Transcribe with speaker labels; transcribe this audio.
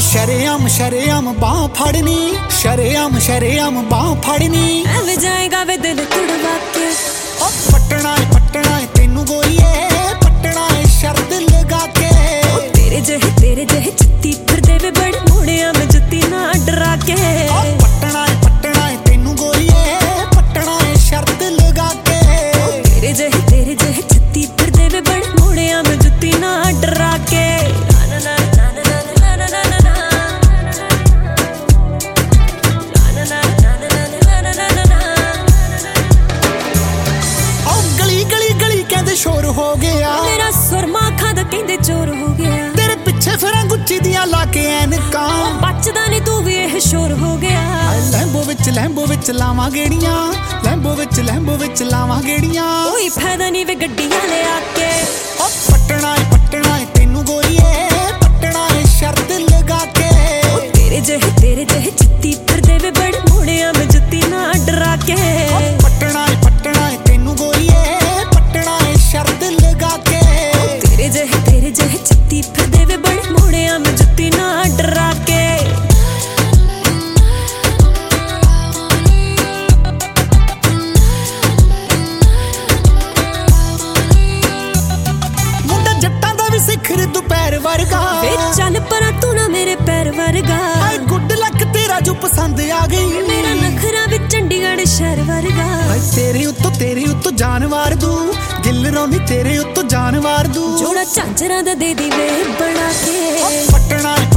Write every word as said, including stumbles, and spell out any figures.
Speaker 1: शरेआम शरेआम बाह फड़नी, शरेआम शरेआम बाह फड़नी,
Speaker 2: एवें जाएगा वे दिल तुड़वा के।
Speaker 1: ओ पटना है पटना है तेनू गोईए, पटना है शर्त लगा के।
Speaker 2: ओ तेरे जहे तेरे जहे चित्ती फिरदे वे बड़े मुड़िया में जुत्ती ना डरा के।
Speaker 1: ओ पटना है पटना है तेनू गोईए, पटना है शर्त लगा के।
Speaker 2: ओ तेरे जहे तेरे जहे चित्ती फिरदे वे बड़े मुड़िया में जुत्ती ना डरा के। ना ना ना ना ना ना ना ना ना
Speaker 1: शोर हो गया
Speaker 2: मेरा सुरमा खादा कहंदे चोर हो गया।
Speaker 1: तेरे पिछे फिरां गुच्ची दियां लाके ऐनकां,
Speaker 2: बचदा नहीं तू भी यह शोर हो गया।
Speaker 1: लैंबो विच लैंबो विच लावां गेड़ियां, लैंबो विच लैंबो विच लावां गेड़ियां।
Speaker 2: कोई फायदा नहीं वे गड्डियां ले आके।
Speaker 1: ओ पटना है पटना है तेनू गोईए, पटना है शर्त लगा के।
Speaker 2: ओ तेरे जहे तेरे जहे चित्ती फिरदे वे बड़े मुड़िया में जुत्ती ना डरा के।
Speaker 1: ओ पटना है पटना है तेनू गोईए, पटना है शर्त लगा के।
Speaker 2: ओ तेरे जहे तेरे जहे चित्ती फिरदे वे बड़े मुड़िया में जुत्ती ना डरा के।
Speaker 1: मुंडा जट्टां दा वी सिखर दुपहर वर्गा,
Speaker 2: वे चल परा तू ना मेरे पैर वर्गा।
Speaker 1: हाय गुड लक तेरा जो पसंद आ गई,
Speaker 2: मेरा नखरा भी चंडीगढ़ शहर वर्गा।
Speaker 1: हाय तेरे उत्तों तेरे उत्तों जानवर दू, दिल रौनी तेरे उत्तों जानवर दू।
Speaker 2: जोड़ा झांझरा दा दे दी वे बना के।
Speaker 1: पटना है